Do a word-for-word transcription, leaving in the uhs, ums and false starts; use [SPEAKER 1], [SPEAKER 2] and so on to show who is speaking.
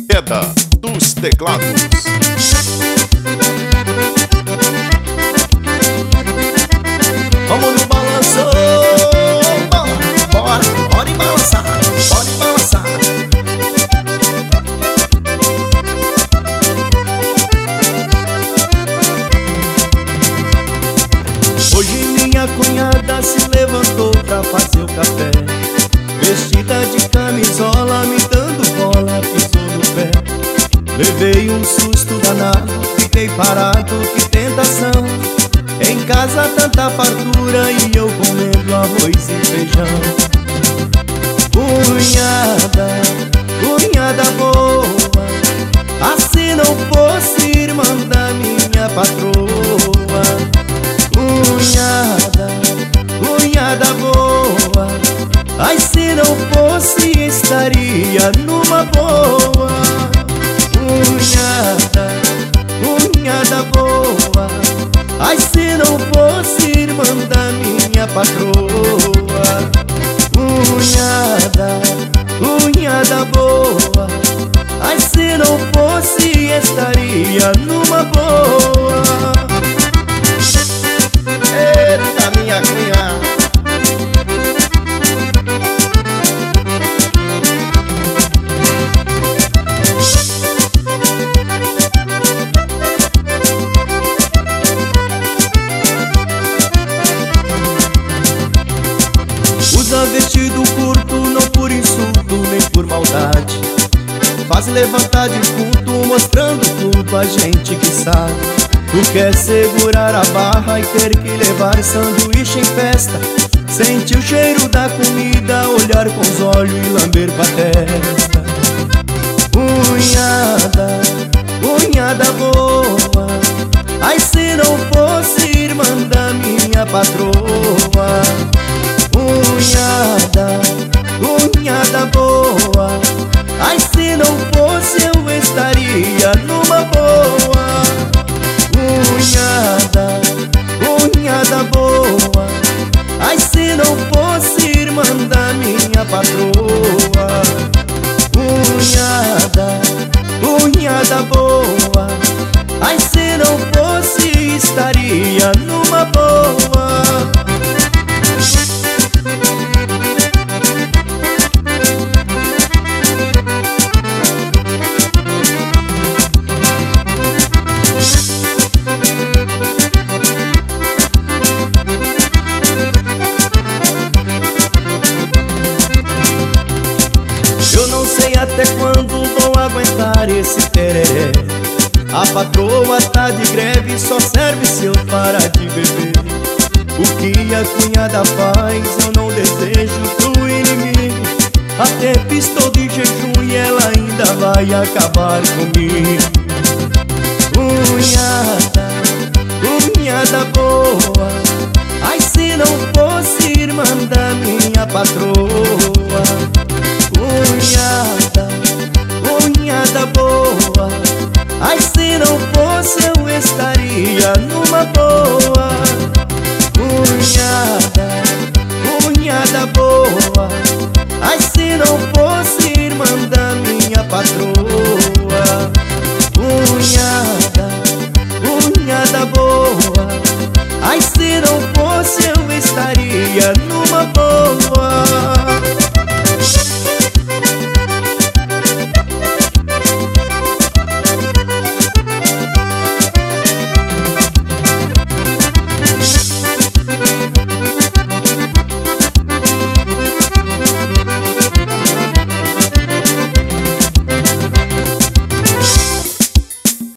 [SPEAKER 1] Queda dos teclados.
[SPEAKER 2] Vamos no balanço, bora, bora, bora e balançar, bora e balançar. Hoje minha cunhada se levantou pra fazer o café, vestida de camisola, me dando bola, pisou no pé. Levei um susto danado, fiquei parado, que tentação. Em casa tanta fartura e eu comendo arroz e feijão. Cunhada, cunhada boa, assim não fosse irmã da minha patroa. Cunhada, cunhada boa, ai se não fosse estaria numa boa. Cunhada, cunhada boa, ai se não fosse irmã da minha patroa. Cunhada, cunhada boa, ai se não fosse estaria numa boa. Eita minha cunhada, usa vestido curto, não por insulto nem por maldade. Faz levantar de culto, mostrando tudo a gente que sabe. Tu quer segurar a barra e ter que levar sanduíche em festa, sentir o cheiro da comida, olhar com os olhos e lamber com a testa. Cunhada, cunhada boa, ai se não fosse irmã da minha patroa. Cunhada, cunhada boa, ai se não fosse eu estaria numa boa. Cunhada, cunhada boa, ai se não fosse irmã da minha patroa. Cunhada, cunhada boa, ai se não fosse estaria numa boa. Eu não sei até quando vou aguentar esse tereré. A patroa tá de greve, só serve se eu parar de beber. O que a cunhada faz eu não desejo pro inimigo. Até estou de jejum e ela ainda vai acabar comigo. Cunhada, cunhada boa, ai se não fosse irmã da minha patroa. Cunhada,